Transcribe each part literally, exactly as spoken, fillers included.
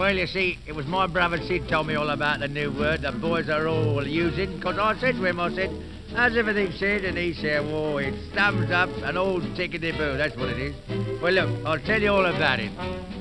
Well, you see, it was my brother Sid told me all about the new word the boys are all using, because I said to him, I said, how's everything, Sid? And he said, whoa, it's thumbs up and all tickety-boo, that's what it is. Well, look, I'll tell you all about it.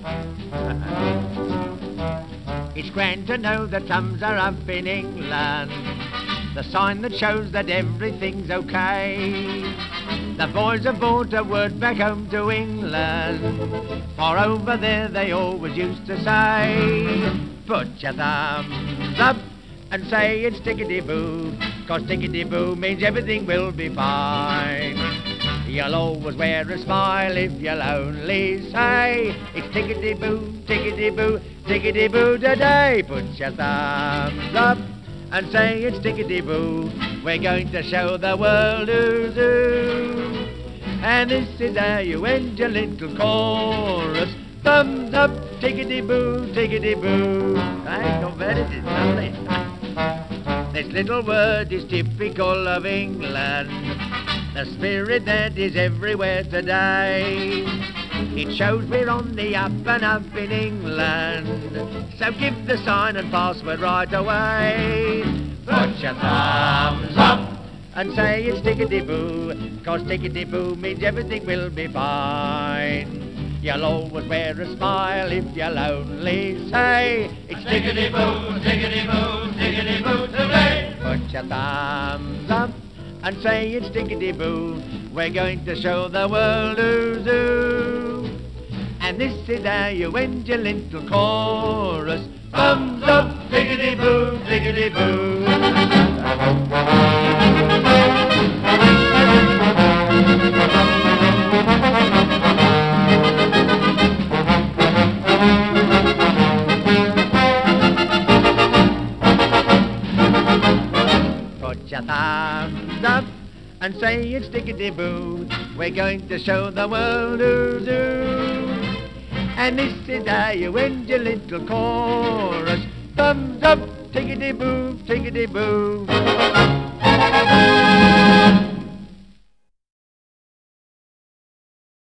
It's grand to know the thumbs are up in England, the sign that shows that everything's okay. The boys have brought a word back home to England, for over there they always used to say, put your thumbs up and say it's tickety-boo, cause tickety-boo means everything will be fine. You'll always wear a smile if you'll only say it's tickety-boo, tickety-boo, tickety-boo today. Put your thumbs up and say it's tickety-boo. We're going to show the world who's who. And this is how you end your little chorus. Thumbs up, tickety-boo, tickety-boo. Hey, not bad, is it? Lovely. This little word is typical of England, the spirit that is everywhere today. It shows we're on the up and up in England, so give the sign and password right away. Put your thumbs up and say it's tickety-boo, cause tickety-boo means everything will be fine. You'll always wear a smile if you'll only say it's tickety-boo, tickety-boo, tickety-boo today. Put your thumbs up and say it's tickety-boo. We're going to show the world who's who. And this is how you end your little chorus. Thumbs up, tickety-boo, tickety-boo. Put your thumbs up and say it's tickety-boo. We're going to show the world who's who. And this is how you end your little chorus. Thumbs up, tickety-boo, tickety-boo.